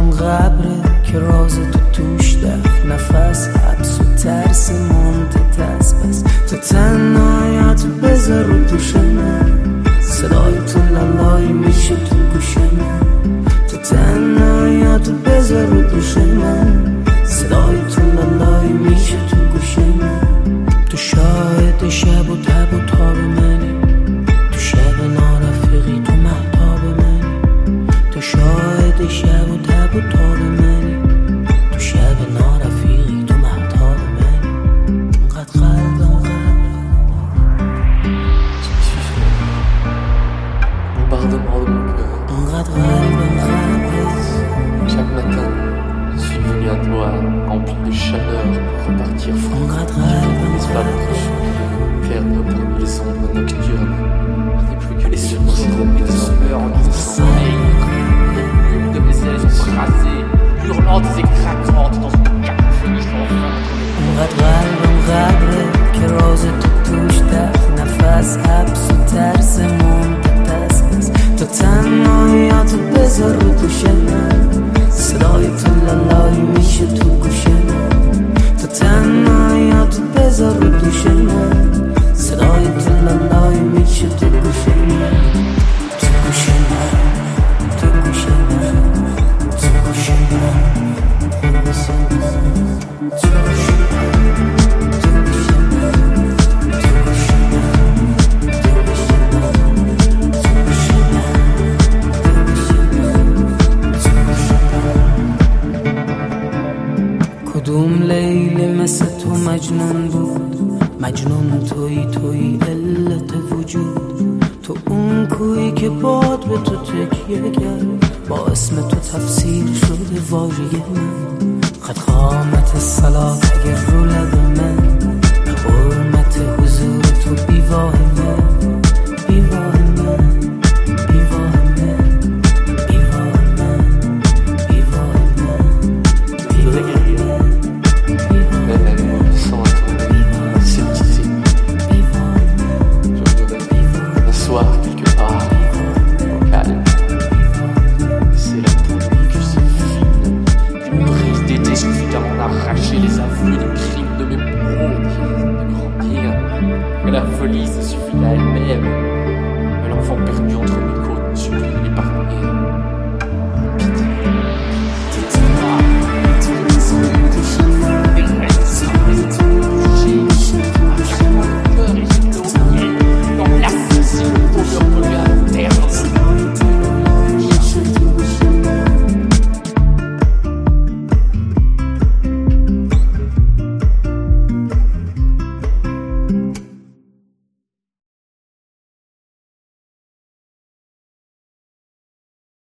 قلبم قبره که راز تو توش دفت، نفس حبس و ترس مونت دست. بس تو تنهایت بذار رو دوش من، صدای تو لالایی میشه تو گوش من. تو تنهایت بذار رو دوش من، صدای تو لالایی میشه تو گوش من. تو شاهد شب و تب و تاب منی، تو شب نارفیقی تو مهتاب منی. تو شاهد شب و تب و تاب منی، تو شب نارفیقی تو مهتاب منی. انقدر قلبم bombardement de mon cœur. انقدر قلبم Chaque matin, je suis venu à toi, rempli de chaleur, pour repartir fou. انقدر قلبم Disparaître, perdre parmi les ombres nocturnes. Je n'ai plus que les secours et de sueur en guise de sommeil. Les bulles de mes ailes sont rasées, hurlantes et craquantes dans une cacophonie sans fin. انقدر قلبم قبره که راز تو توش دفت، نفس حبس و ترس مونت دست. بس تو تنهایت بذار رو دوش من، صدای تو لالایی میشه تو گوش من. تو تنهایت بذار رو دوش من، صدای تو لالایی میشه تو گوش من. تو گوش من، تو گوش من، تو گوش من، تو گوش من، تو گوش کدوم لیلی مثل تو مجنون بود، مجنون تویی علت وجود. تو اون کویی که باد به تو تکیه کرد، با اسم تو تفسیر شده واژه من. خط قامت صلات اگر رو لب من، به حرمت حضور تو بیواه من، بیواه من، بیواه من، بیواه من، بیواه من، بیواه من. Sans attendre, scepticisme. Je voudrais m'asseoir quelque part, au calme. C'est la peau que c'est fine. Une brise d'été suffit à m'en arracher les aveux des crimes de mes bourreaux. De grandir, que la folie se suffit à elle-même. Mais l'enfant perdu entre mes côtes ne suffit à l'épargner. Pitié.